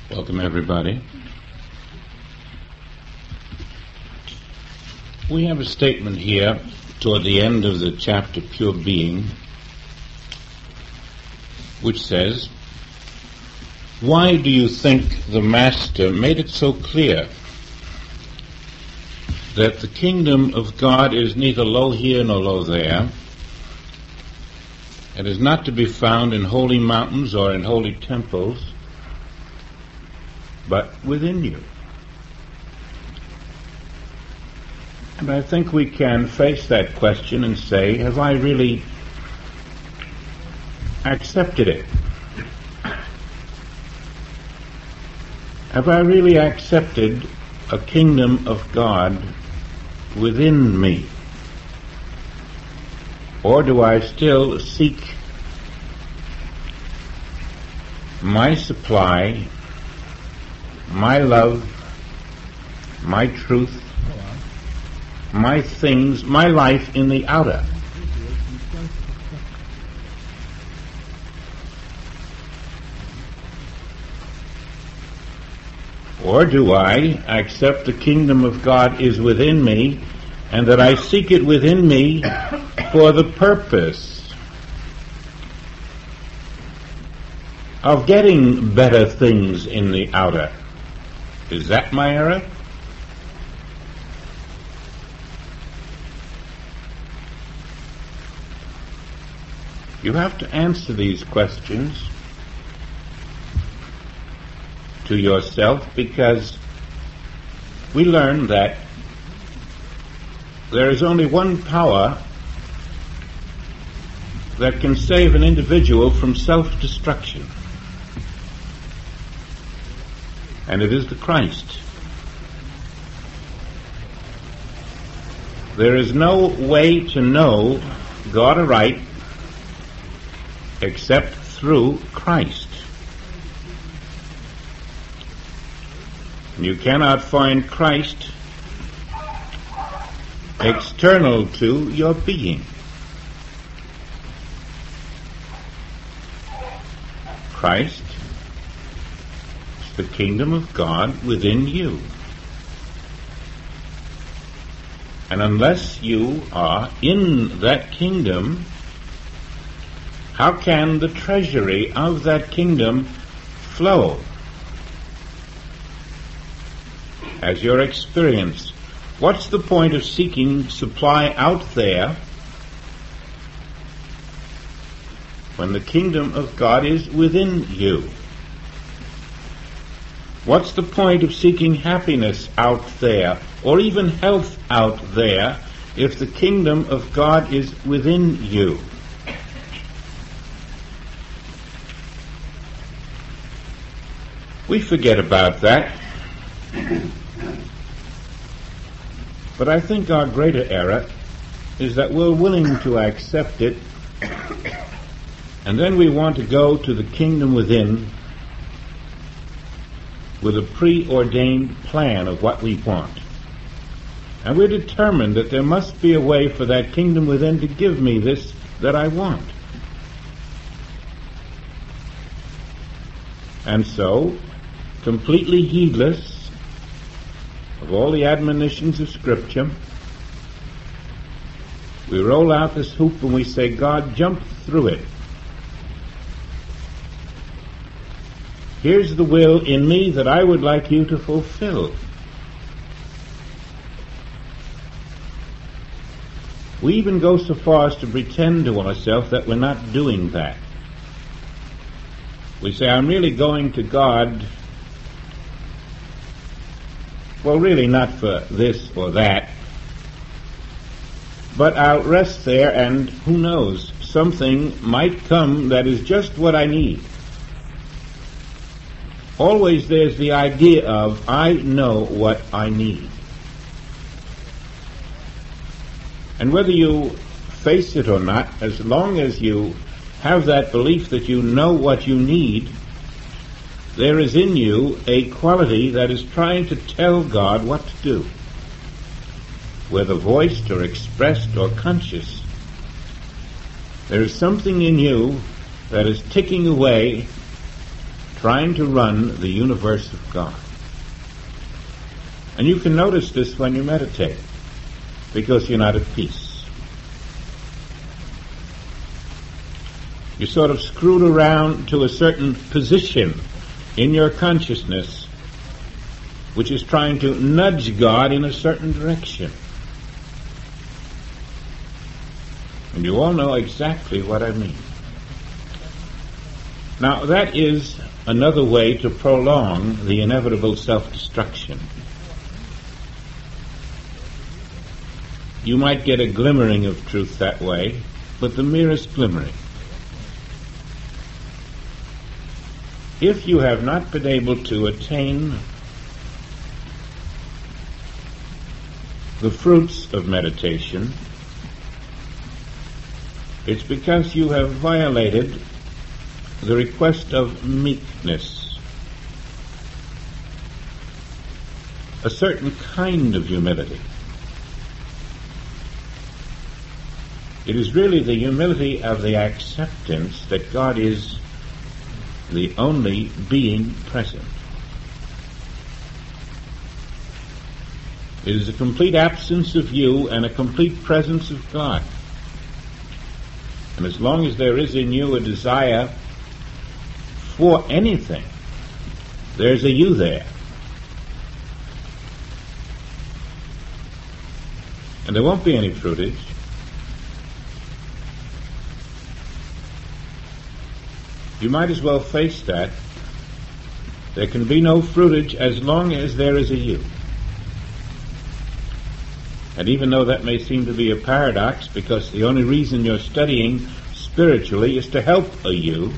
Welcome, everybody. We have a statement here toward the end of the chapter Pure Being, which says, "Why do you think the Master made it so clear that the kingdom of God is neither low here nor low there, and is not to be found in holy mountains or in holy temples, but within you?" And I think we can face that question and say, have I really accepted it? Have I really accepted a kingdom of God within me? Or do I still seek my supply, my love, my truth, my things, my life in the outer? Or do I accept the kingdom of God is within me, and that I seek it within me for the purpose of getting better things in the outer? Is that my error? You have to answer these questions to yourself, because we learn that there is only one power that can save an individual from self-destruction, and it is the Christ. There is no way to know God aright except through Christ. You cannot find Christ external to your being. Christ is the kingdom of God within you. And unless you are in that kingdom, how can the treasury of that kingdom flow as your experience? What's the point of seeking supply out there when the kingdom of God is within you? What's the point of seeking happiness out there, or even health out there, if the kingdom of God is within you? We forget about that. But I think our greater error is that we're willing to accept it, and then we want to go to the kingdom within with a preordained plan of what we want. And we're determined that there must be a way for that kingdom within to give me this that I want. And so, completely heedless of all the admonitions of Scripture, we roll out this hoop and we say, "God, jump through it. Here's the will in me that I would like you to fulfill." We even go so far as to pretend to ourselves that we're not doing that. We say, "I'm really going to God, well, really not for this or that, but I'll rest there, and who knows, something might come that is just what I need." Always there's the idea of, I know what I need. And whether you face it or not, as long as you have that belief that you know what you need, there is in you a quality that is trying to tell God what to do, whether voiced or expressed or conscious. There is something in you that is ticking away, trying to run the universe of God. And you can notice this when you meditate, because you're not at peace. You're sort of screwed around to a certain position in your consciousness which is trying to nudge God in a certain direction. And you all know exactly what I mean. Now, that is another way to prolong the inevitable self-destruction. You might get a glimmering of truth that way, but the merest glimmering. If you have not been able to attain the fruits of meditation, it's because you have violated the request of meekness, a certain kind of humility. It is really the humility of the acceptance that God is the only being present. It is a complete absence of you and a complete presence of God. And as long as there is in you a desire for anything, there's a you there. And there won't be any fruitage. You might as well face that. There can be no fruitage as long as there is a you. And even though that may seem to be a paradox, because the only reason you're studying spiritually is to help a you,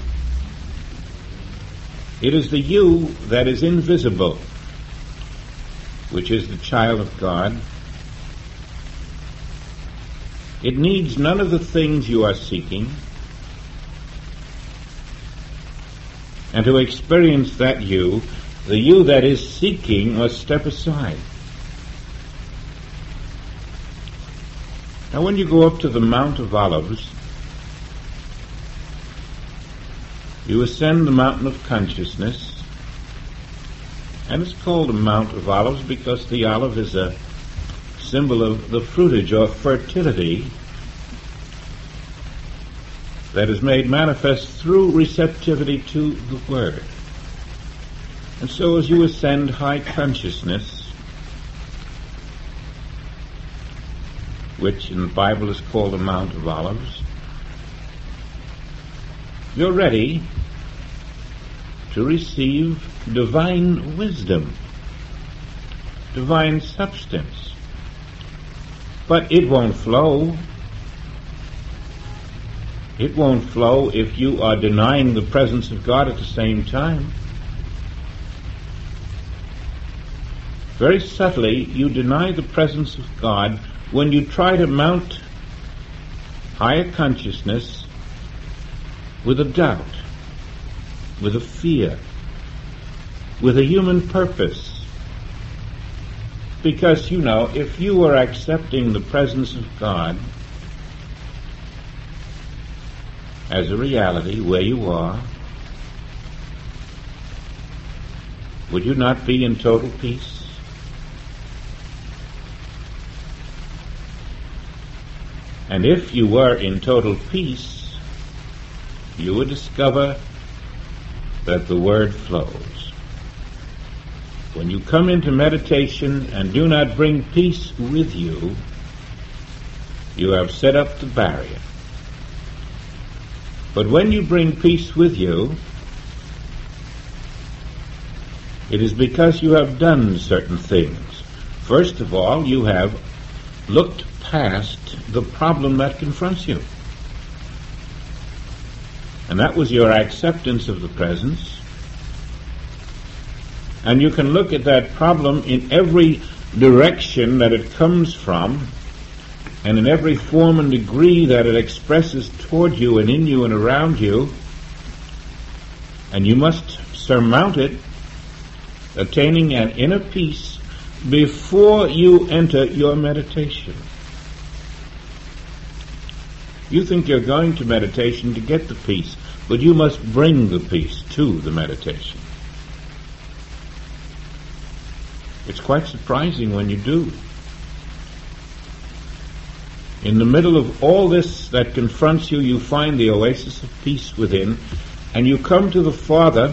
it is the you that is invisible, which is the child of God. It needs none of the things you are seeking. And to experience that you, the you that is seeking must step aside. Now, when you go up to the Mount of Olives, you ascend the mountain of consciousness, and it's called the Mount of Olives because the olive is a symbol of the fruitage or fertility that is made manifest through receptivity to the Word. And so as you ascend high consciousness, which in the Bible is called the Mount of Olives, you're ready to receive divine wisdom, divine substance. But it won't flow. It won't flow if you are denying the presence of God at the same time. Very subtly, you deny the presence of God when you try to mount higher consciousness with a doubt, with a fear, with a human purpose. Because, you know, if you were accepting the presence of God as a reality where you are, would you not be in total peace? And if you were in total peace, you would discover that the Word flows. When you come into meditation and do not bring peace with you, you have set up the barrier. But when you bring peace with you, it is because you have done certain things. First of all, you have looked past the problem that confronts you. And that was your acceptance of the presence. And you can look at that problem in every direction that it comes from, and in every form and degree that it expresses toward you and in you and around you. And you must surmount it, attaining an inner peace before you enter your meditation. You think you're going to meditation to get the peace, but you must bring the peace to the meditation. It's quite surprising when you do. In the middle of all this that confronts you, you find the oasis of peace within, and you come to the Father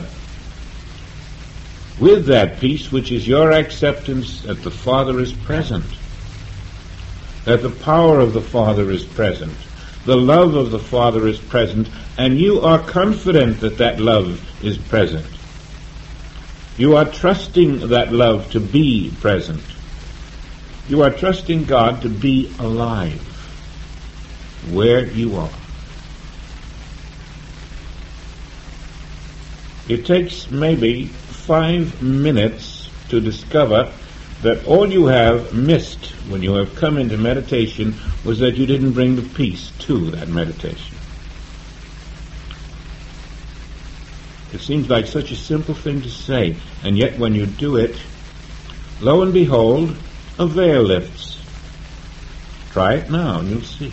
with that peace, which is your acceptance that the Father is present, that the power of the Father is present, the love of the Father is present, and you are confident that that love is present. You are trusting that love to be present. You are trusting God to be alive where you are. It takes maybe 5 minutes to discover that all you have missed when you have come into meditation was that you didn't bring the peace to that meditation. It seems like such a simple thing to say, and yet when you do it, lo and behold, a veil lifts. Try it now and you'll see.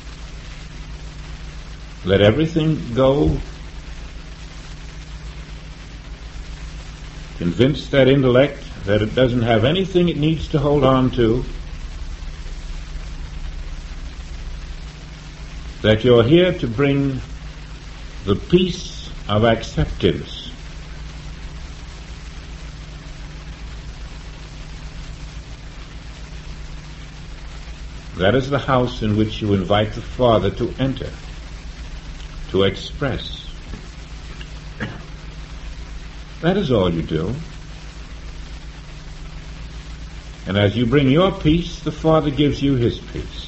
Let everything go. Convince that intellect that it doesn't have anything it needs to hold on to, that you're here to bring the peace of acceptance. That is the house in which you invite the Father to enter, to express. That is all you do. And as you bring your peace, the Father gives you his peace.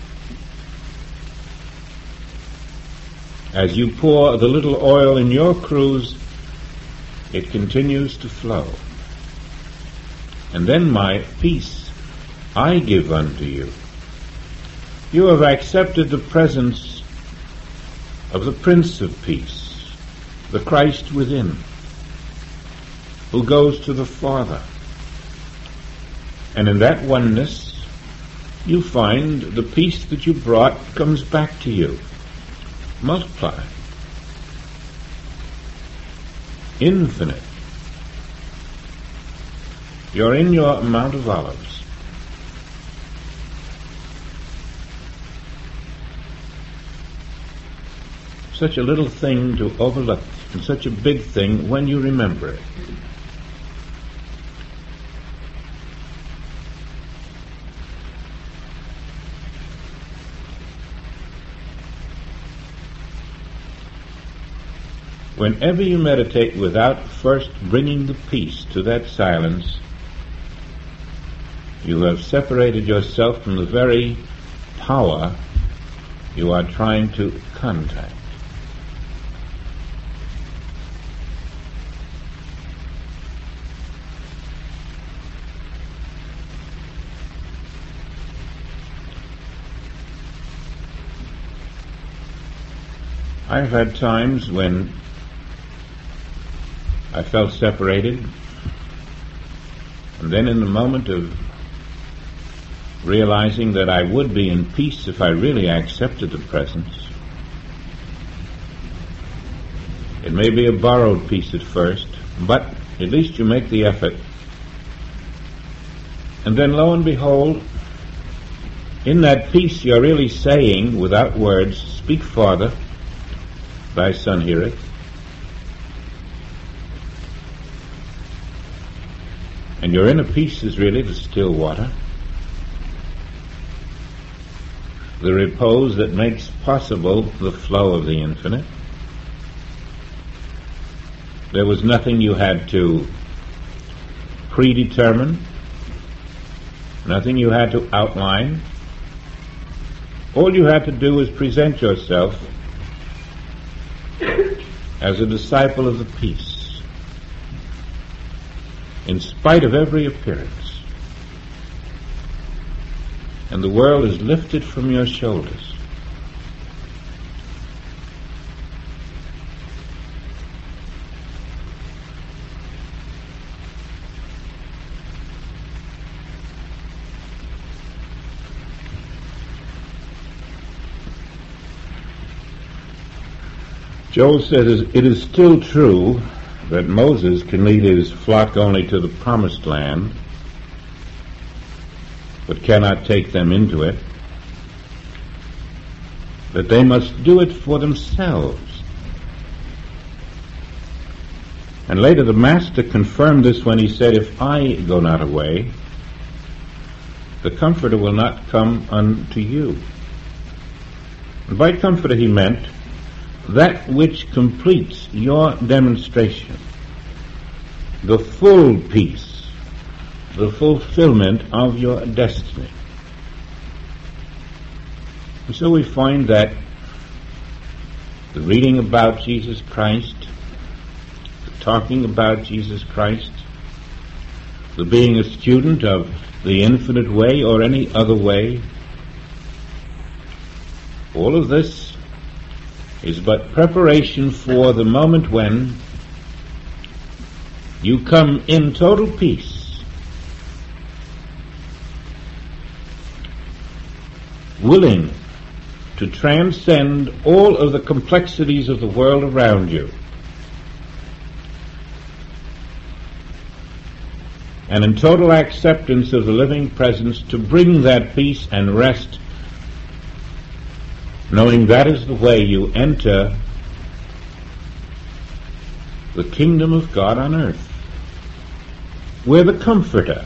As you pour the little oil in your cruse, it continues to flow. And then my peace I give unto you. You have accepted the presence of the Prince of Peace, the Christ within, who goes to the Father. And in that oneness, you find the peace that you brought comes back to you, multiplied, infinite. You're in your Mount of Olives. Such a little thing to overlook, and such a big thing when you remember it. Whenever you meditate without first bringing the peace to that silence, you have separated yourself from the very power you are trying to contact. I've had times when I felt separated, and then in the moment of realizing that I would be in peace if I really accepted the presence, it may be a borrowed peace at first, but at least you make the effort. And then lo and behold, in that peace you're really saying, without words, "Speak, Father, thy Son heareth." And your inner peace is really the still water, the repose that makes possible the flow of the infinite. There was nothing you had to predetermine, nothing you had to outline. All you had to do was present yourself as a disciple of the peace, in spite of every appearance. And the world is lifted from your shoulders. Joel says, "It is still true that Moses can lead his flock only to the promised land, but cannot take them into it, that they must do it for themselves." And later the Master confirmed this when he said, "If I go not away, the Comforter will not come unto you." And by Comforter he meant that which completes your demonstration, the full peace, the fulfillment of your destiny. And so we find that the reading about Jesus Christ, the talking about Jesus Christ, the being a student of the infinite way or any other way, all of this is but preparation for the moment when you come in total peace, willing to transcend all of the complexities of the world around you, and in total acceptance of the living presence to bring that peace and rest, knowing that is the way you enter the kingdom of God on earth, where the Comforter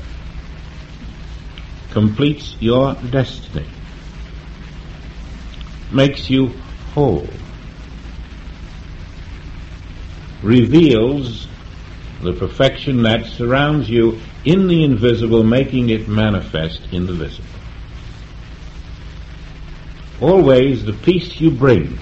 completes your destiny, makes you whole, reveals the perfection that surrounds you in the invisible, making it manifest in the visible. Always the peace you bring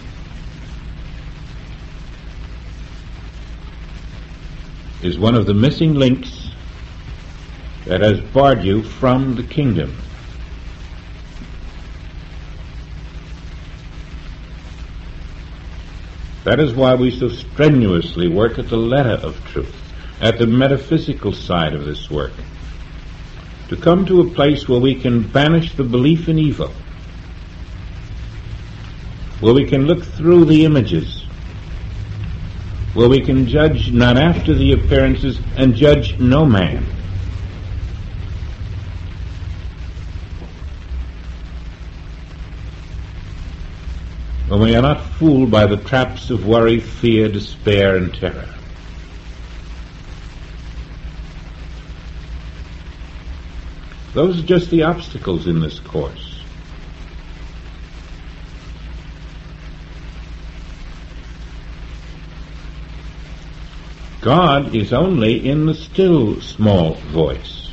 is one of the missing links that has barred you from the kingdom. That is why we so strenuously work at the letter of truth, at the metaphysical side of this work, to come to a place where we can banish the belief in evil, where we can look through the images, where we can judge not after the appearances and judge no man. When we are not fooled by the traps of worry, fear, despair, and terror. Those are just the obstacles in this course. God is only in the still small voice.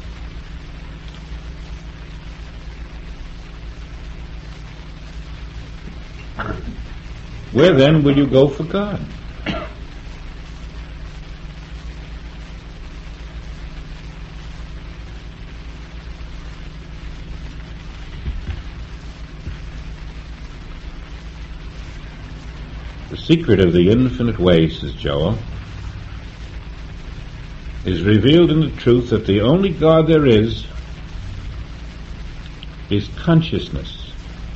Where then will you go for God? The secret of the infinite way, says Joel, is revealed in the truth that the only God there is consciousness.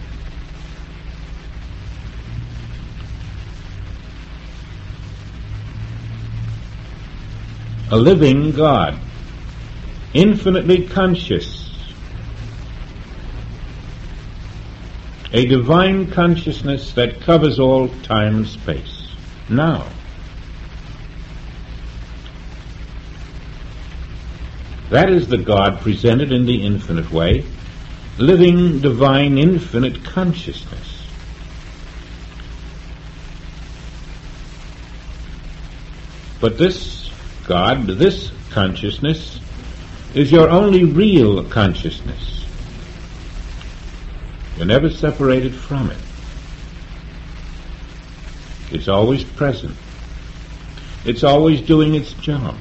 A living God, infinitely conscious, a divine consciousness that covers all time and space. Now, that is the God presented in the infinite way, living, divine, infinite consciousness. But this God, this consciousness, is your only real consciousness. You're never separated from it. It's always present. It's always doing its job.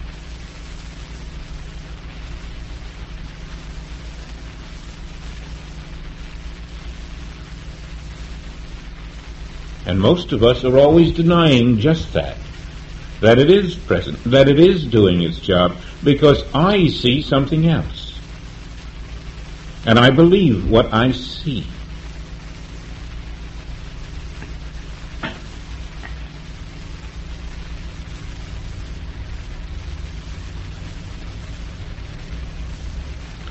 And most of us are always denying just that it is present, that it is doing its job, because I see something else. And I believe what I see.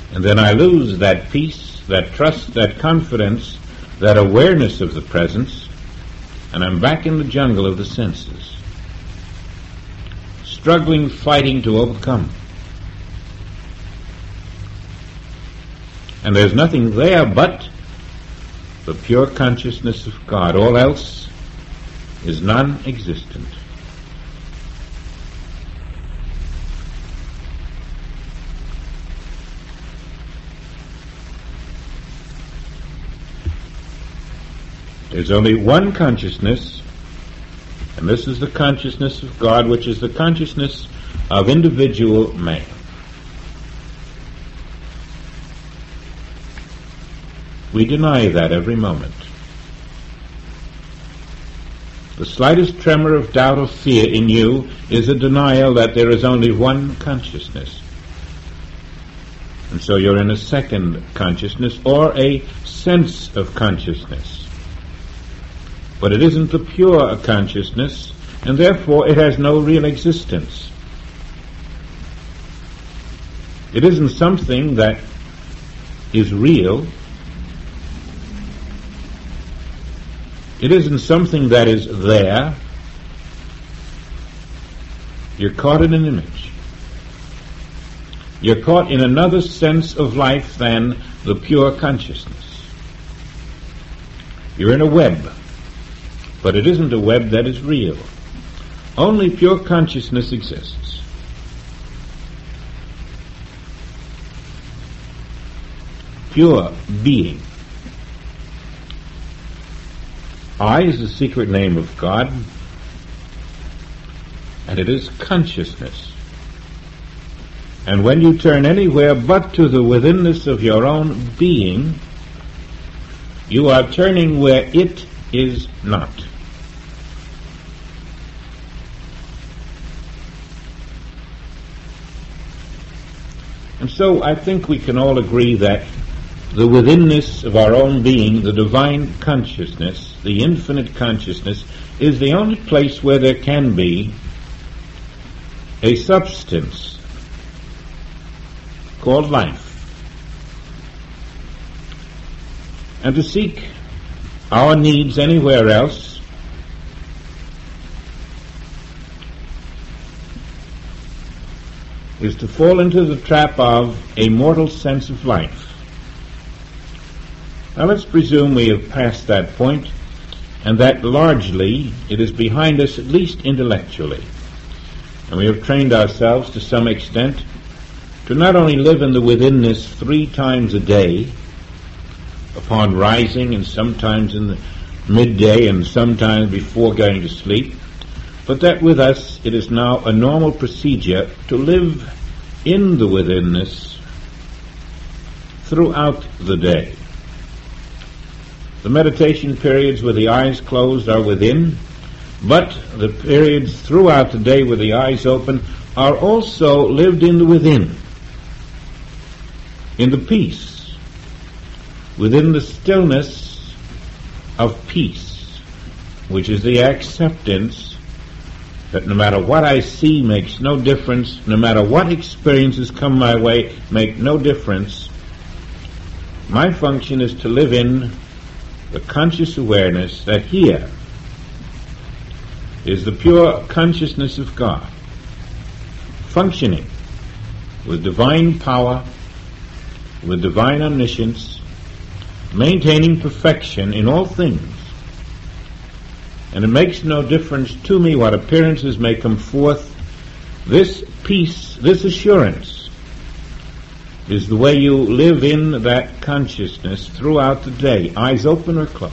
And then I lose that peace, that trust, that confidence, that awareness of the presence, and I'm back in the jungle of the senses, struggling, fighting to overcome. And there's nothing there but the pure consciousness of God. All else is non-existent. There's only one consciousness, and this is the consciousness of God, which is the consciousness of individual man. We deny that every moment. The slightest tremor of doubt or fear in you is a denial that there is only one consciousness. And so you're in a second consciousness, or a sense of consciousness. But it isn't the pure consciousness, and therefore it has no real existence. It isn't something that is real. It isn't something that is there. You're caught in an image. You're caught in another sense of life than the pure consciousness. You're in a web, but it isn't a web that is real. Only pure consciousness exists. Pure being. I is the secret name of God, and it is consciousness. And when you turn anywhere but to the withinness of your own being, you are turning where it is not. And so I think we can all agree that the withinness of our own being, the divine consciousness, the infinite consciousness, is the only place where there can be a substance called life. And to seek our needs anywhere else is to fall into the trap of a mortal sense of life. Now let's presume we have passed that point, and that largely it is behind us, at least intellectually. And we have trained ourselves to some extent to not only live in the withinness 3 times a day, upon rising and sometimes in the midday and sometimes before going to sleep, but that with us it is now a normal procedure to live in the withinness throughout the day. The meditation periods with the eyes closed are within, but the periods throughout the day with the eyes open are also lived in the within, in the peace, within the stillness of peace, which is the acceptance that no matter what I see makes no difference, no matter what experiences come my way make no difference. My function is to live in the conscious awareness that here is the pure consciousness of God, functioning with divine power, with divine omniscience, maintaining perfection in all things. And it makes no difference to me what appearances may come forth. This peace, this assurance, is the way you live in that consciousness throughout the day, eyes open or closed.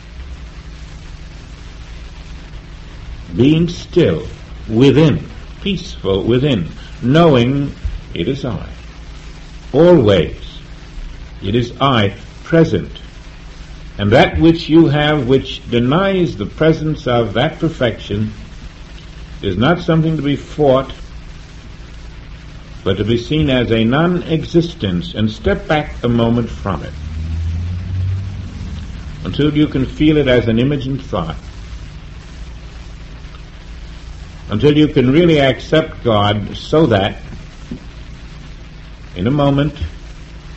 Being still within, peaceful within, knowing it is I. Always it is I present. And that which you have which denies the presence of that perfection is not something to be fought, but to be seen as a non-existence, and step back a moment from it until you can feel it as an image and thought, until you can really accept God so that in a moment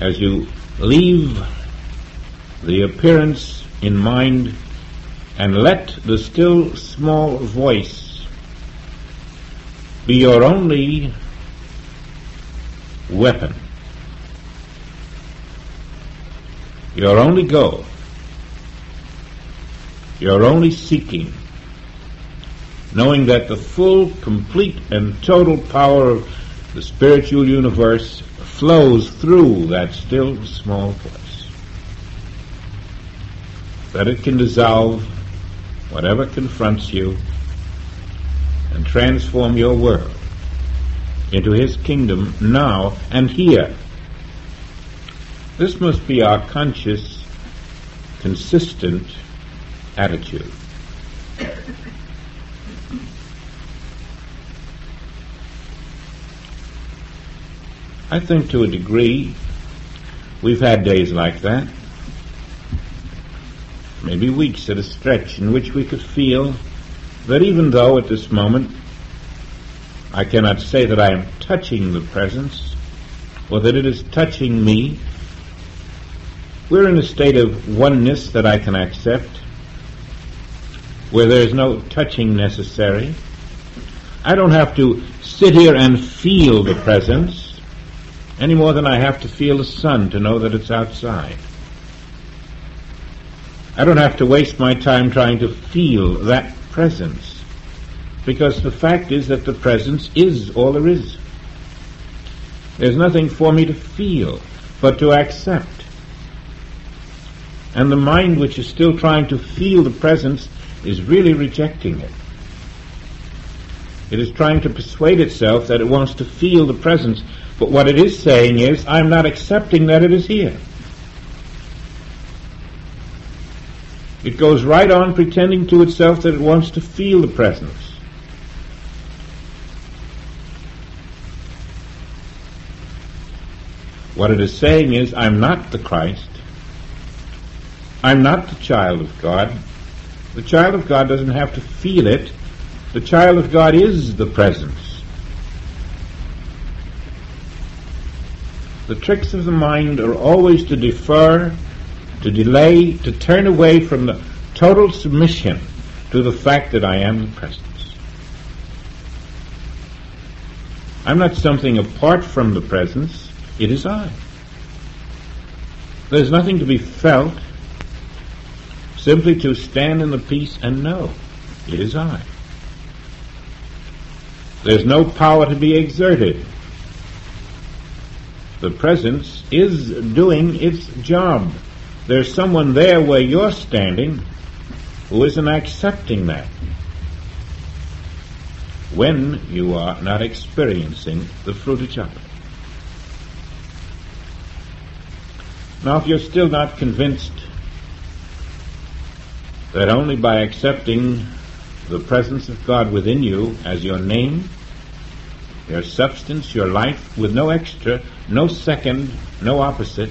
as you leave the appearance in mind and let the still small voice be your only weapon, your only goal, your only seeking, knowing that the full, complete, and total power of the spiritual universe flows through that still small voice, that it can dissolve whatever confronts you and transform your world into His kingdom now and here. This must be our conscious, consistent attitude. I think to a degree we've had days like that, maybe weeks at a stretch, in which we could feel that even though at this moment I cannot say that I am touching the presence or that it is touching me, we're in a state of oneness that I can accept, where there is no touching necessary. I don't have to sit here and feel the presence any more than I have to feel the sun to know that it's outside. I don't have to waste my time trying to feel that presence, because the fact is that the presence is all there is. There's nothing for me to feel but to accept. And the mind which is still trying to feel the presence is really rejecting it. It is trying to persuade itself that it wants to feel the presence, but what it is saying is, I'm not accepting that it is here. It goes right on pretending to itself that it wants to feel the presence. What it is saying is, I'm not the Christ. I'm not the child of God. The child of God doesn't have to feel it. The child of God is the presence. The tricks of the mind are always to defer, to delay, to turn away from the total submission to the fact that I am the presence. I'm not something apart from the presence. It is I. There's nothing to be felt, simply to stand in the peace and know it is I. There's no power to be exerted. The presence is doing its job. There's someone there where you're standing who isn't accepting that, when you are not experiencing the fruit of chocolate. Now, if you're still not convinced that only by accepting the presence of God within you as your name, your substance, your life, with no extra, no second, no opposite,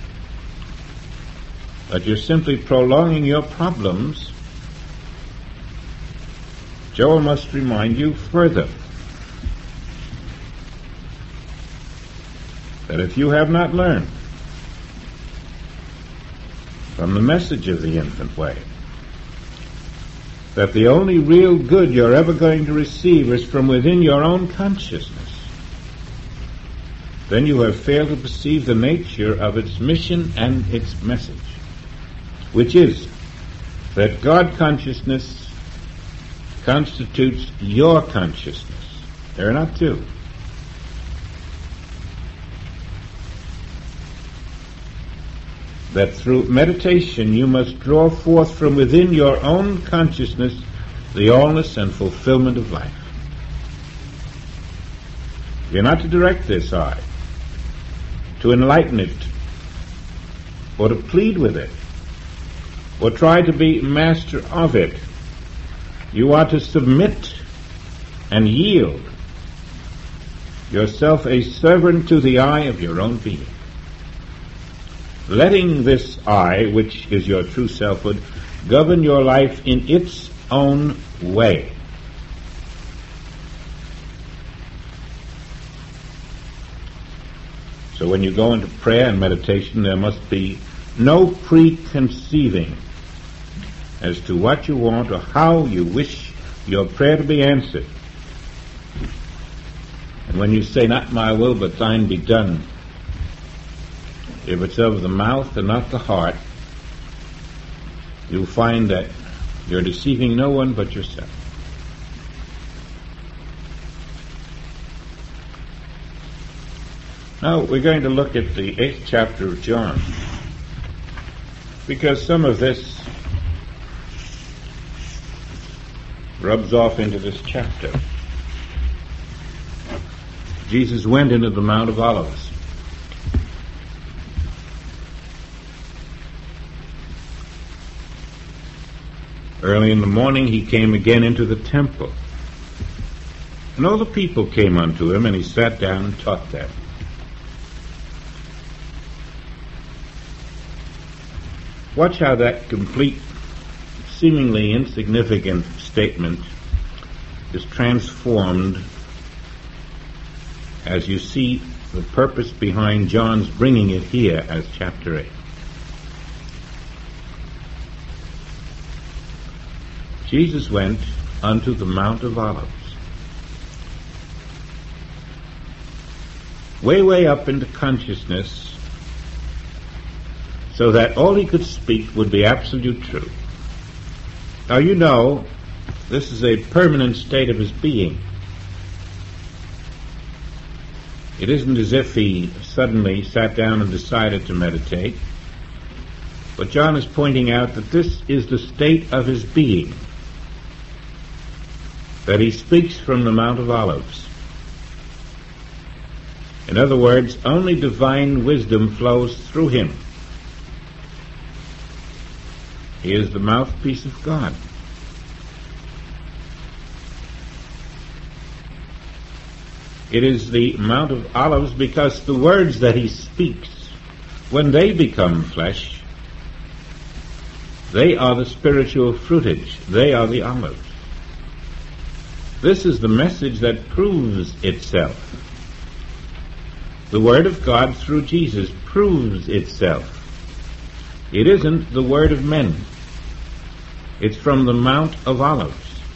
but you're simply prolonging your problems, Joel must remind you further that if you have not learned from the message of the infant way that the only real good you're ever going to receive is from within your own consciousness, then you have failed to perceive the nature of its mission and its message, which is that God consciousness constitutes your consciousness. There are not two. That through meditation you must draw forth from within your own consciousness the allness and fulfillment of life. You're not to direct this I, to enlighten it, or to plead with it, or try to be master of it. You are to submit and yield yourself a servant to the I of your own being, letting this I, which is your true selfhood, govern your life in its own way. So when you go into prayer and meditation, there must be no preconceiving as to what you want or how you wish your prayer to be answered. And when you say, "Not my will, but thine be done," if it's of the mouth and not the heart, you'll find that you're deceiving no one but yourself. Now we're going to look at the 8th chapter of John, because some of this rubs off into this chapter. Jesus went into the Mount of Olives. Early in the morning he came again into the temple, and all the people came unto him, and he sat down and taught them. Watch how that complete, seemingly insignificant statement is transformed as you see the purpose behind John's bringing it here as chapter 8. Jesus went unto the Mount of Olives. Way up into consciousness, so that all he could speak would be absolute truth. Now you know, this is a permanent state of his being. It isn't as if he suddenly sat down and decided to meditate, but John is pointing out that this is the state of his being, that he speaks from the Mount of Olives. In other words, only divine wisdom flows through him. He is the mouthpiece of God. It is the Mount of Olives because the words that he speaks, when they become flesh, they are the spiritual fruitage. They are the olives. This is the message that proves itself. The Word of God through Jesus proves itself. It isn't the word of men. It's from the Mount of Olives.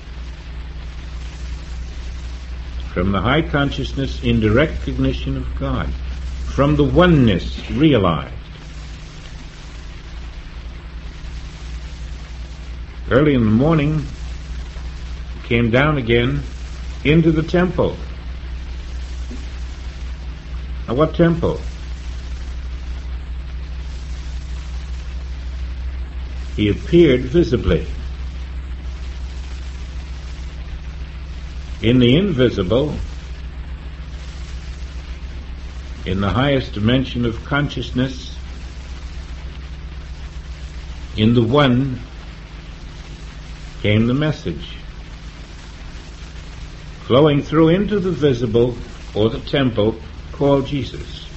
From the high consciousness in direct cognition of God. From the oneness realized. Early in the morning, he came down again into the temple. Now what temple? He appeared visibly. In the invisible, in the highest dimension of consciousness, in the one, came the message, flowing through into the visible, or the temple, called Jesus.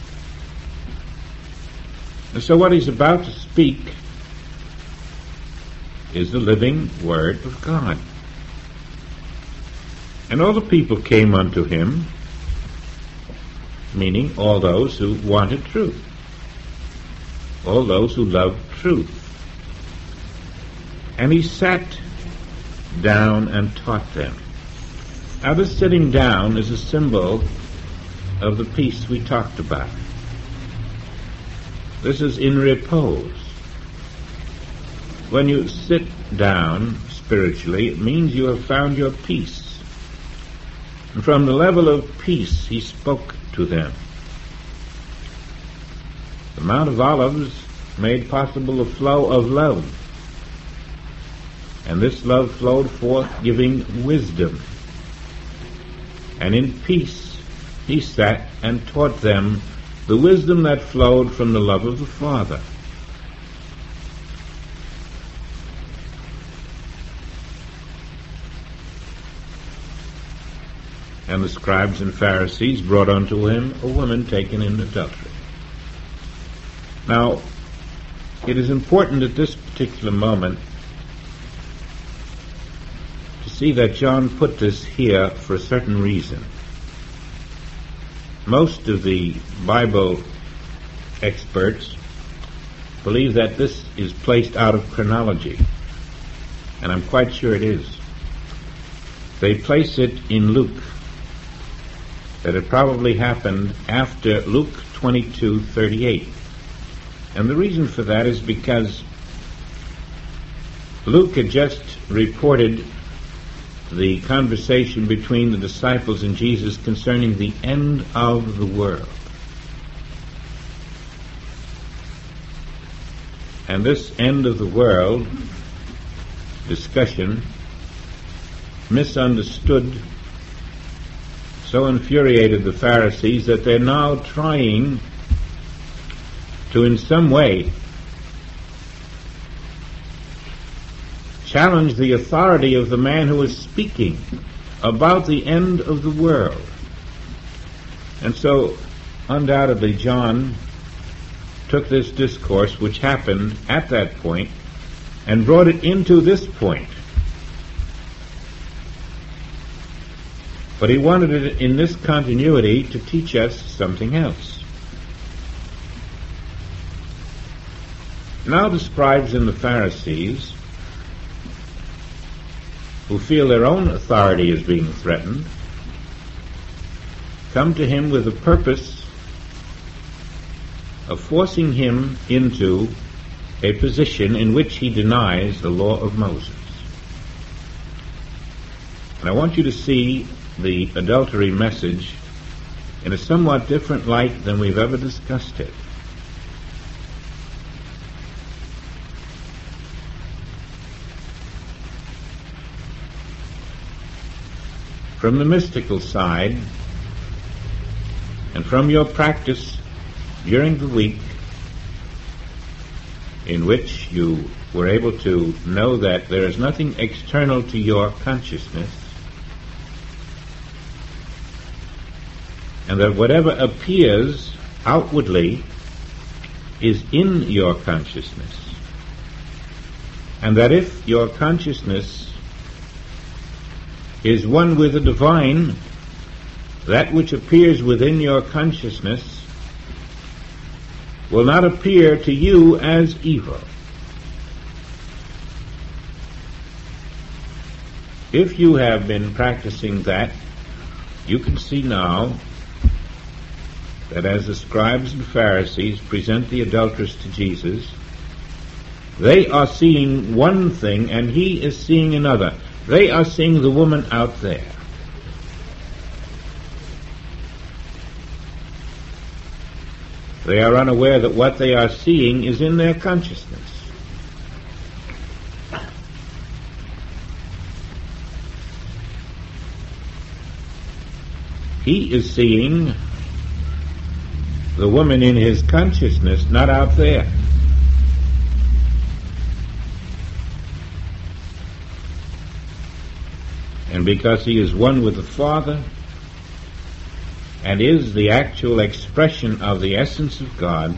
And so what he's about to speak is the living Word of God. And all the people came unto him, meaning all those who wanted truth, all those who loved truth. And he sat down and taught them. Now this sitting down is a symbol of the peace we talked about. This is in repose. When you sit down spiritually, it means you have found your peace. And from the level of peace, he spoke to them. The Mount of Olives made possible the flow of love. And this love flowed forth, giving wisdom. And in peace, he sat and taught them the wisdom that flowed from the love of the Father. And the scribes and Pharisees brought unto him a woman taken in adultery. Now, it is important at this particular moment to see that John put this here for a certain reason. Most of the Bible experts believe that this is placed out of chronology, and I'm quite sure it is. They place it in Luke, that it probably happened after Luke 22:38. And the reason for that is because Luke had just reported the conversation between the disciples and Jesus concerning the end of the world. And this end of the world discussion, misunderstood, so infuriated the Pharisees that they're now trying to, in some way, challenge the authority of the man who is speaking about the end of the world. And so, undoubtedly, John took this discourse, which happened at that point, and brought it into this point. But he wanted it in this continuity to teach us something else. Now the scribes and the Pharisees, who feel their own authority is being threatened, come to him with the purpose of forcing him into a position in which he denies the law of Moses. And I want you to see the adultery message in a somewhat different light than we've ever discussed it. From the mystical side, and from your practice during the week, in which you were able to know that there is nothing external to your consciousness, and that whatever appears outwardly is in your consciousness, and that if your consciousness is one with the divine, that which appears within your consciousness will not appear to you as evil. If you have been practicing that, you can see now that as the scribes and Pharisees present the adulteress to Jesus, they are seeing one thing and he is seeing another. They are seeing the woman out there. They are unaware that what they are seeing is in their consciousness. He is seeing the woman in his consciousness, not out there. And because he is one with the Father and is the actual expression of the essence of God,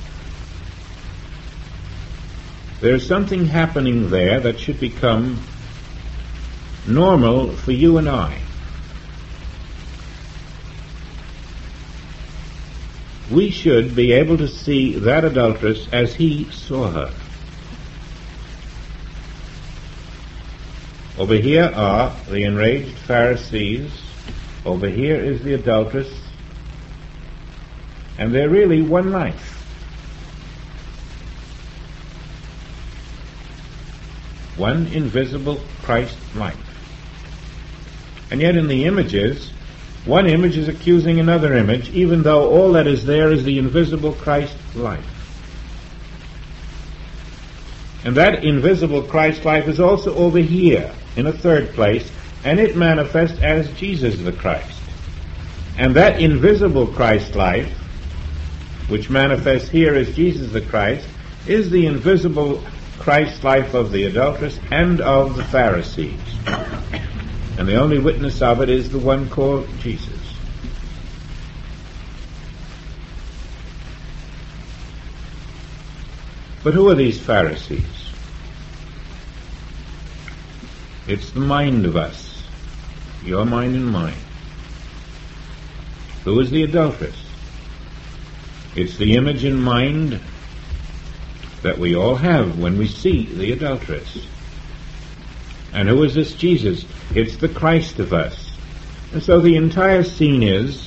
there's something happening there that should become normal for you and I. We should be able to see that adulteress as he saw her. Over here are the enraged Pharisees. Over here is the adulteress. And they're really one life. One invisible Christ life. And yet in the images, one image is accusing another image, even though all that is there is the invisible Christ life. And that invisible Christ life is also over here in a third place, and it manifests as Jesus the Christ. And that invisible Christ life, which manifests here as Jesus the Christ, is the invisible Christ life of the adulteress and of the Pharisees. And the only witness of it is the one called Jesus. But who are these Pharisees? It's the mind of us, your mind and mine. Who is the adulteress? It's the image in mind that we all have when we see the adulteress. And who is this Jesus? It's the Christ of us. And so the entire scene is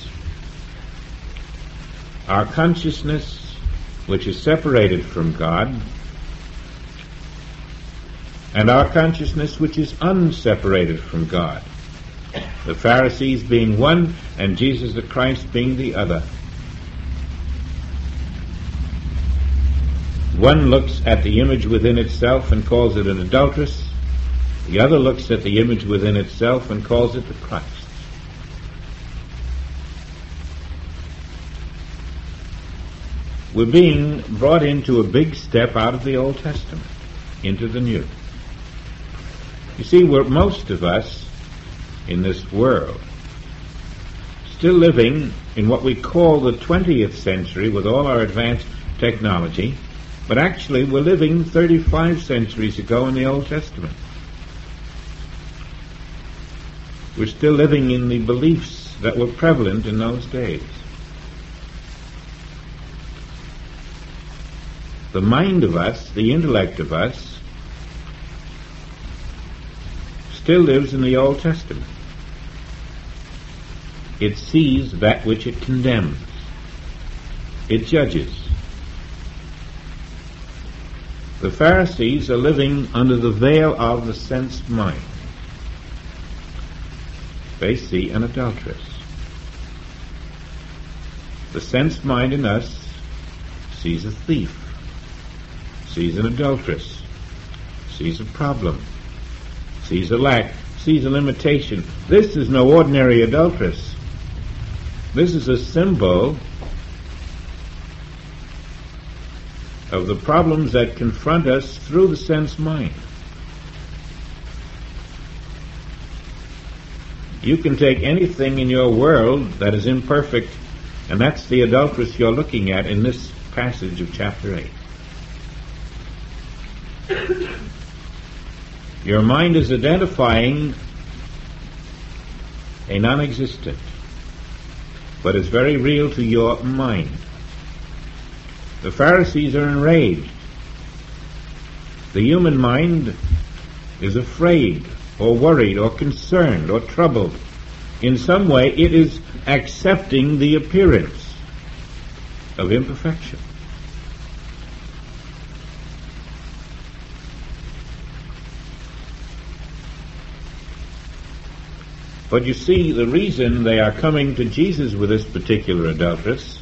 our consciousness, which is separated from God, and our consciousness, which is unseparated from God. The Pharisees being one, and Jesus the Christ being the other. One looks at the image within itself and calls it an adulteress. The other looks at the image within itself and calls it the Christ. We're being brought into a big step out of the Old Testament into the New. You see, we're most of us in this world still living in what we call the 20th century with all our advanced technology, but actually we're living 35 centuries ago in the Old Testament. We're still living in the beliefs that were prevalent in those days. The mind of us, the intellect of us, still lives in the Old Testament. It sees that which it condemns. It judges. The Pharisees are living under the veil of the sense mind. They see an adulteress. The sense mind in us sees a thief, sees an adulteress, sees a problem, sees a lack, sees a limitation. This is no ordinary adulteress. This is a symbol of the problems that confront us through the sense mind. You can take anything in your world that is imperfect, and that's the adulteress you're looking at in this passage of chapter 8. Your mind is identifying a non-existent, but it's very real to your mind. The Pharisees are enraged. The human mind is afraid or worried or concerned or troubled. In some way it is accepting the appearance of imperfection. But you see, the reason they are coming to Jesus with this particular adulteress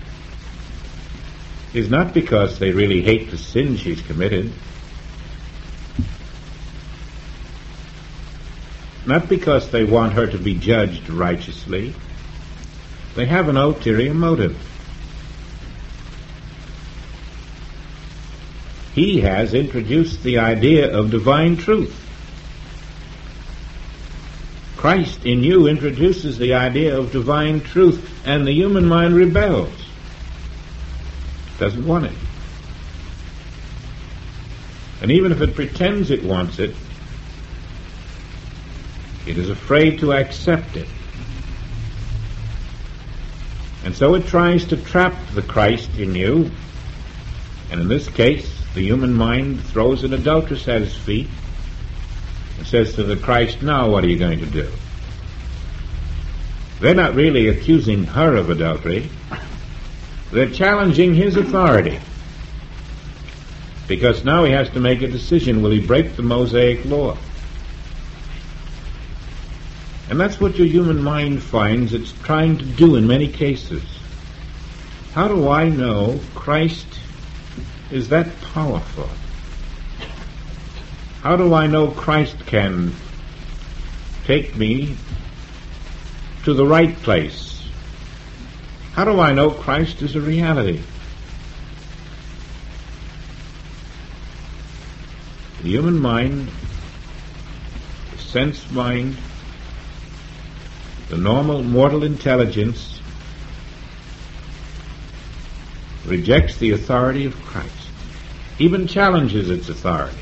is not because they really hate the sin she's committed, not because they want her to be judged righteously. They have an ulterior motive. He has introduced the idea of divine truth. Christ in you introduces the idea of divine truth, and the human mind rebels. Doesn't want it. And even if it pretends it wants it, it is afraid to accept it. And so it tries to trap the Christ in you, and in this case, the human mind throws an adulteress at his feet and says to the Christ, now what are you going to do? They're not really accusing her of adultery. They're challenging his authority. Because now he has to make a decision. Will he break the Mosaic law? And that's what your human mind finds it's trying to do in many cases. How do I know Christ is that powerful? How do I know Christ can take me to the right place? How do I know Christ is a reality? The human mind, the sense mind, the normal mortal intelligence rejects the authority of Christ, even challenges its authority.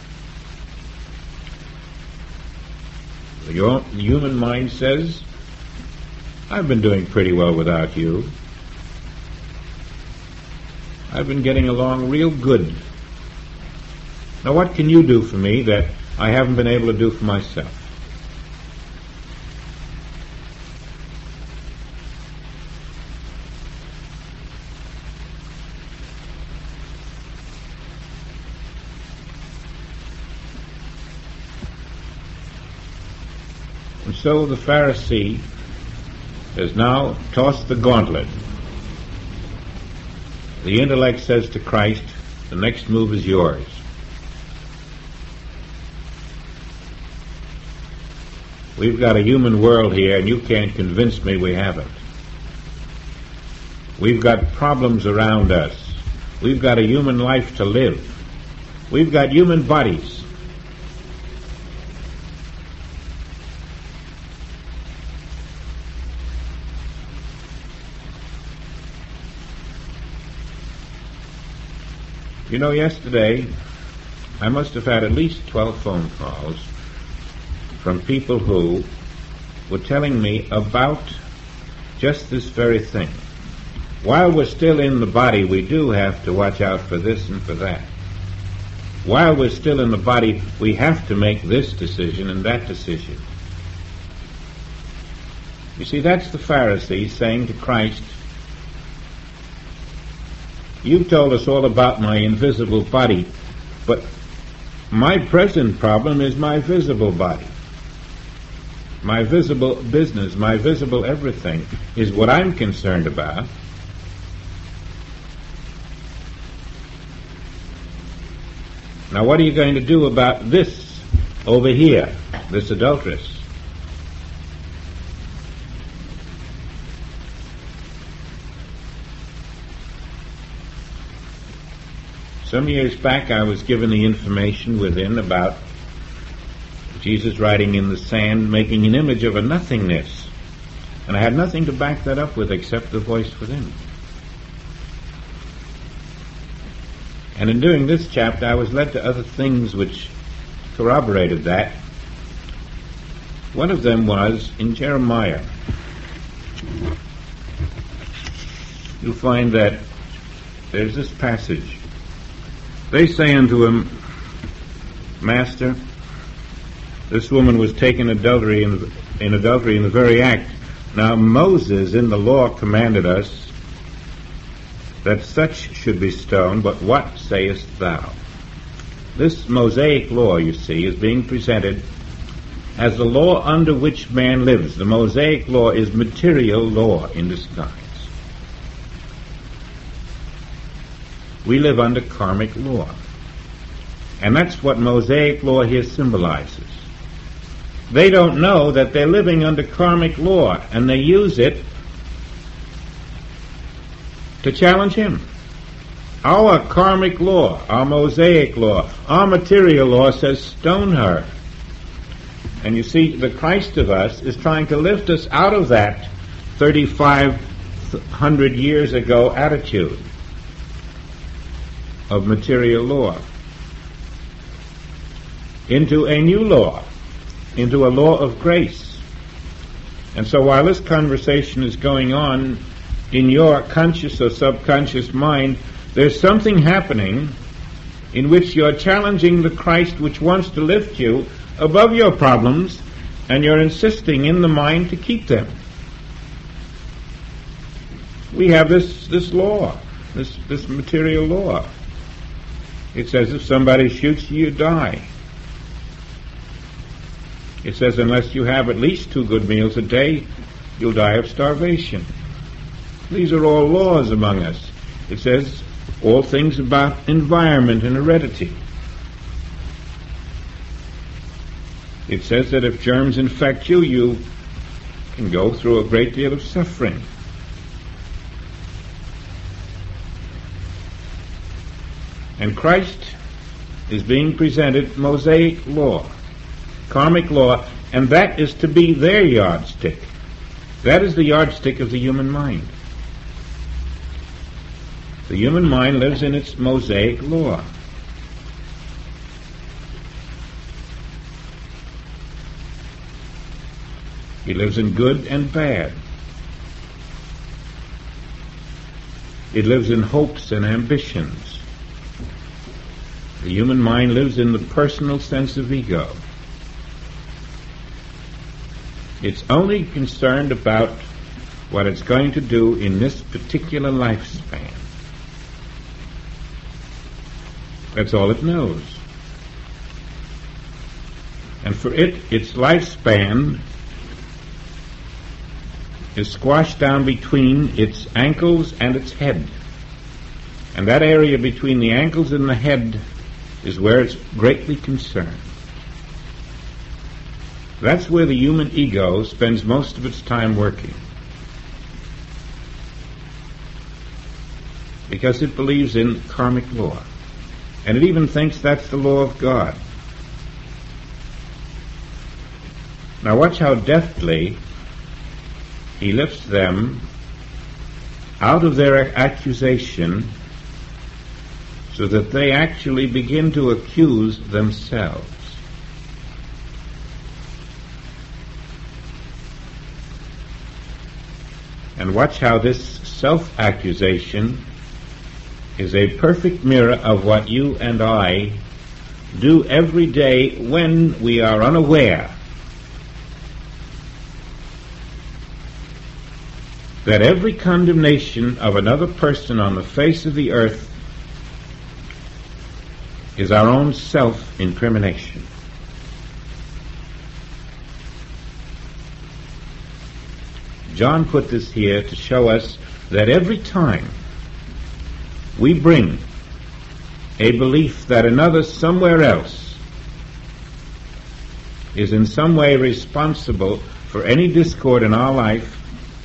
The human mind says, I've been doing pretty well without you. I've been getting along real good. Now what can you do for me that I haven't been able to do for myself? And so the Pharisee has now tossed the gauntlet. The intellect says to Christ, the next move is yours. We've got a human world here, and you can't convince me we haven't. We've got problems around us. We've got a human life to live. We've got human bodies. You know, yesterday I must have had at least 12 phone calls from people who were telling me about just this very thing. While we're still in the body, we do have to watch out for this and for that. While we're still in the body, we have to make this decision and that decision. You see, that's the Pharisee saying to Christ, you told us all about my invisible body, but my present problem is my visible body. My visible business, my visible everything is what I'm concerned about. Now what are you going to do about this over here, this adulteress? Some years back I was given the information within about Jesus writing in the sand, making an image of a nothingness. And I had nothing to back that up with except the voice within. And in doing this chapter I was led to other things which corroborated that. One of them was in Jeremiah. You'll find that there's this passage. They say unto him, Master, this woman was taken in adultery in the very act. Now Moses in the law commanded us that such should be stoned, but what sayest thou? This Mosaic law, you see, is being presented as the law under which man lives. The Mosaic law is material law in disguise. We live under karmic law. And that's what Mosaic law here symbolizes. They don't know that they're living under karmic law, and they use it to challenge him. Our karmic law, our Mosaic law, our material law says stone her. And you see, the Christ of us is trying to lift us out of that 3,500 years ago attitude of material law into a new law, into a law of grace. And so while this conversation is going on in your conscious or subconscious mind, there's something happening in which you're challenging the Christ which wants to lift you above your problems, and you're insisting in the mind to keep them. We have this law, this material law. It says if somebody shoots you, you die. It says unless you have at least 2 good meals a day, you'll die of starvation. These are all laws among us. It says all things about environment and heredity. It says that if germs infect you, you can go through a great deal of suffering. And Christ is being presented Mosaic law, karmic law, and that is to be their yardstick. That is the yardstick of the human mind. The human mind lives in its Mosaic law. He lives in good and bad. It lives in hopes and ambitions. The human mind lives in the personal sense of ego. It's only concerned about what it's going to do in this particular lifespan. That's all it knows. And for it, its lifespan is squashed down between its ankles and its head. And that area between the ankles and the head is where it's greatly concerned. That's where the human ego spends most of its time working. Because it believes in karmic law. And it even thinks that's the law of God. Now watch how deftly he lifts them out of their accusation so that they actually begin to accuse themselves. And watch how this self-accusation is a perfect mirror of what you and I do every day when we are unaware that every condemnation of another person on the face of the earth is our own self-incrimination. John put this here to show us that every time we bring a belief that another somewhere else is in some way responsible for any discord in our life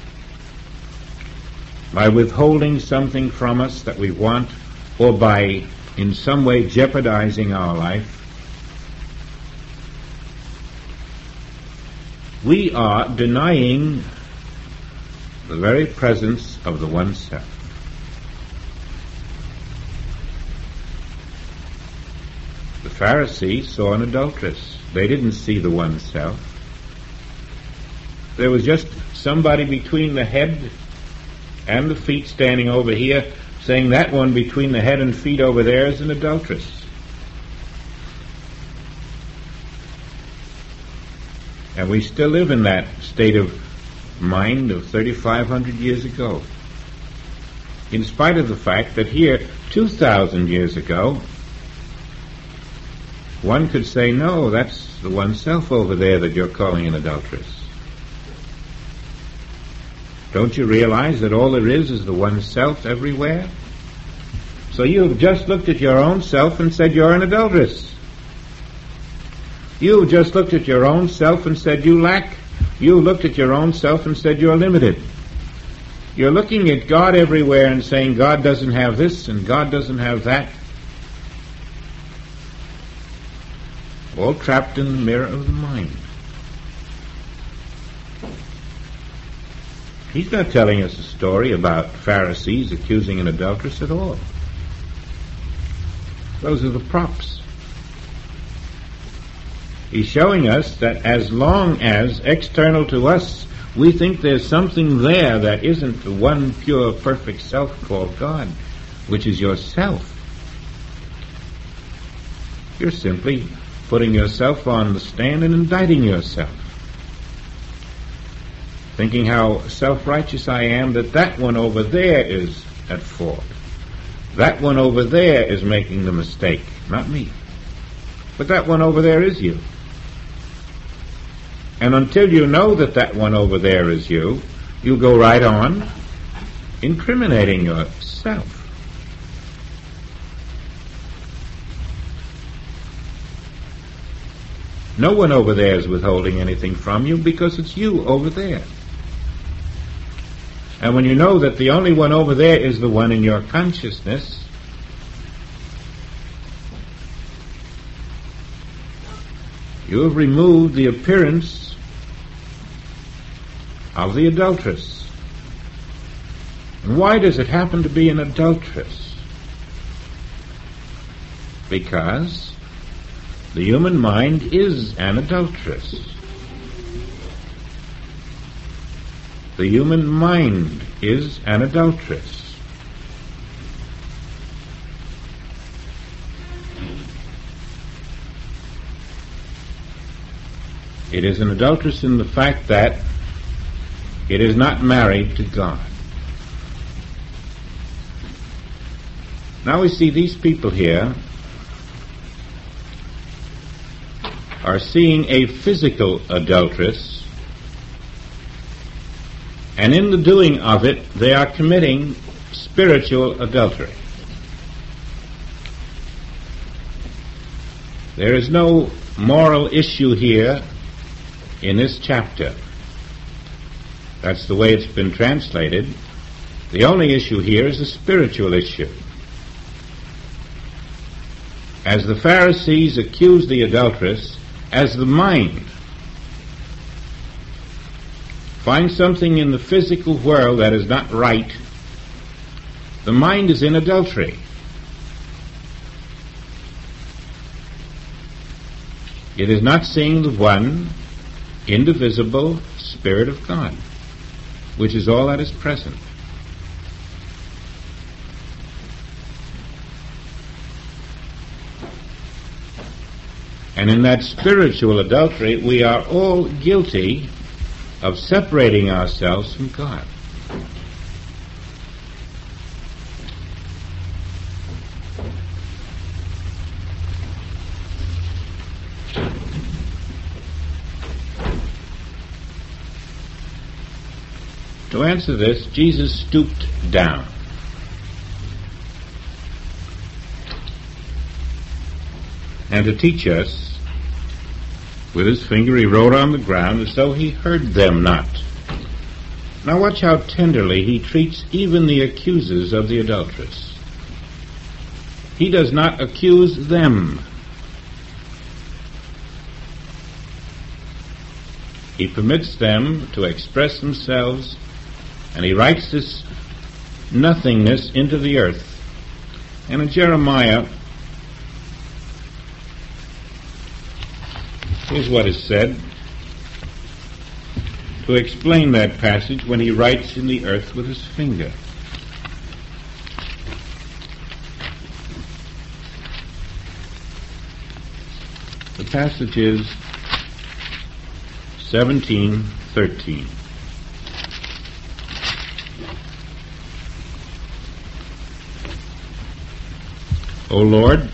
by withholding something from us that we want, or by in some way jeopardizing our life, we are denying the very presence of the one self. The Pharisees saw an adulteress. They didn't see the one self. There was just somebody between the head and the feet standing over here saying that one between the head and feet over there is an adulteress. And we still live in that state of mind of 3,500 years ago. In spite of the fact that here, 2,000 years ago, one could say, no, that's the one self over there that you're calling an adulteress. Don't you realize that all there is the one self everywhere? So you've just looked at your own self and said you're an adulteress. You've just looked at your own self and said you lack. You looked at your own self and said you're limited. You're looking at God everywhere and saying God doesn't have this and God doesn't have that. All trapped in the mirror of the mind. He's not telling us a story about Pharisees accusing an adulteress at all. Those are the props. He's showing us that as long as external to us we think there's something there that isn't the one pure perfect self called God, which is yourself, you're simply putting yourself on the stand and indicting yourself, thinking how self-righteous I am that that one over there is at fault. That one over there is making the mistake, not me. But that one over there is you. And until you know that that one over there is you, you'll go right on incriminating yourself. No one over there is withholding anything from you because it's you over there. And when you know that the only one over there is the one in your consciousness, you have removed the appearance of the adulteress. And why does it happen to be an adulteress? Because the human mind is an adulteress. The human mind is an adulteress. It is an adulteress in the fact that it is not married to God. Now we see these people here are seeing a physical adulteress, and in the doing of it, they are committing spiritual adultery. There is no moral issue here in this chapter. That's the way it's been translated. The only issue here is a spiritual issue. As the Pharisees accuse the adulteress, as the mind finds something in the physical world that is not right, the mind is in adultery. It is not seeing the one indivisible Spirit of God, which is all that is present. And in that spiritual adultery, we are all guilty of separating ourselves from God. To answer this, Jesus stooped down. And to teach us, with his finger he wrote on the ground as though he heard them not. Now watch how tenderly he treats even the accusers of the adulteress. He does not accuse them. He permits them to express themselves, and he writes this nothingness into the earth. And in Jeremiah, here's what is said to explain that passage when he writes in the earth with his finger. The passage is 17:13. O Lord,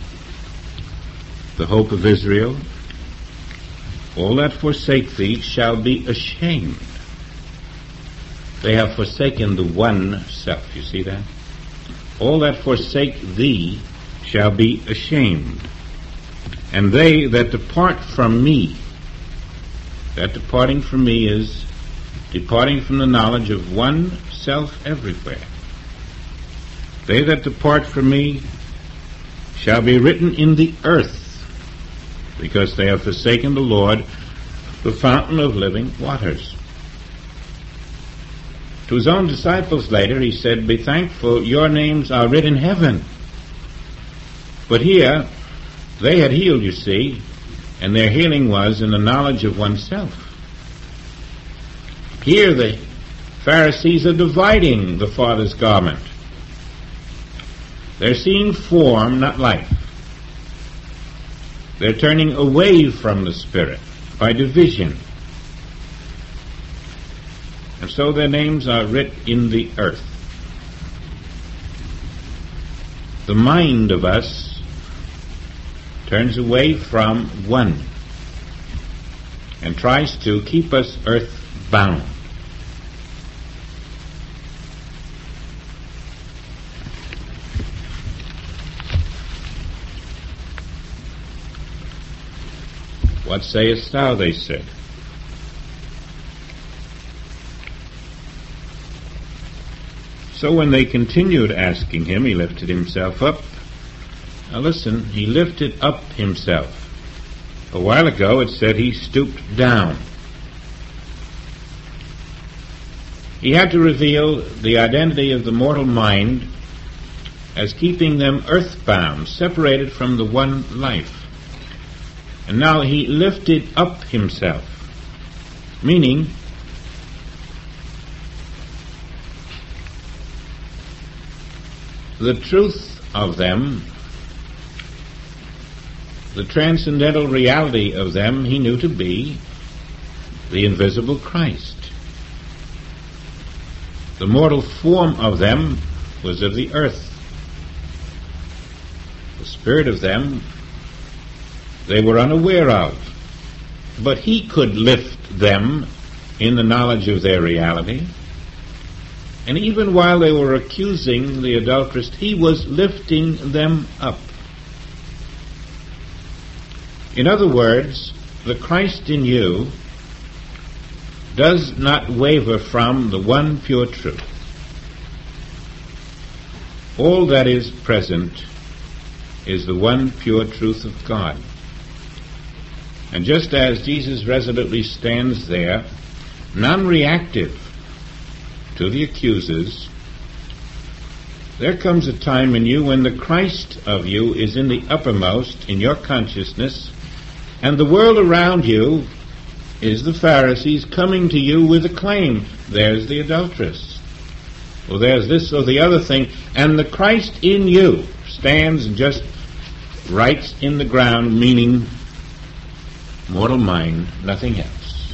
the hope of Israel, all that forsake thee shall be ashamed. They have forsaken the one self. You see that? All that forsake thee shall be ashamed. And they that depart from me, that departing from me is departing from the knowledge of one self everywhere. They that depart from me shall be written in the earth, because they have forsaken the Lord, the fountain of living waters. To his own disciples later he said, be thankful, your names are written in heaven. But here, they had healed, you see, and their healing was in the knowledge of oneself. Here the Pharisees are dividing the Father's garment. They're seeing form, not life. They're turning away from the Spirit by division. And so their names are writ in the earth. The mind of us turns away from one and tries to keep us earth-bound. What sayest thou, they said. So when they continued asking him, he lifted himself up. Now listen, he lifted up himself. A while ago it said he stooped down. He had to reveal the identity of the mortal mind as keeping them earthbound, separated from the one life. And now he lifted up himself, meaning the truth of them the transcendental reality of them he knew to be the invisible Christ. The mortal form of them was of the earth. The spirit of them they were unaware of. But he could lift them in the knowledge of their reality. And even while they were accusing the adulteress, he was lifting them up. In other words, the Christ in you does not waver from the one pure truth. All that is present is the one pure truth of God. And just as Jesus resolutely stands there, non-reactive to the accusers, there comes a time in you when the Christ of you is in the uppermost in your consciousness, and the world around you is the Pharisees coming to you with a claim. There's the adulteress, or there's this or the other thing, and the Christ in you stands and just writes in the ground, meaning mortal mind, nothing else.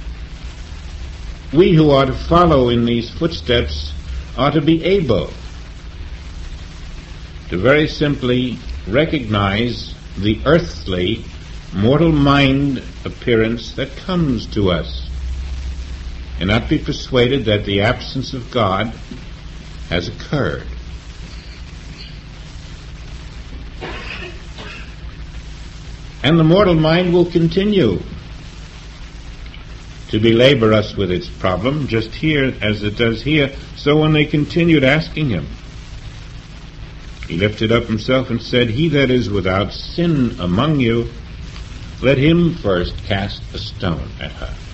We who are to follow in these footsteps are to be able to very simply recognize the earthly, mortal mind appearance that comes to us, and not be persuaded that the absence of God has occurred. And the mortal mind will continue to belabor us with its problem, just here as it does here. So when they continued asking him, he lifted up himself and said, "He that is without sin among you, let him first cast a stone at her."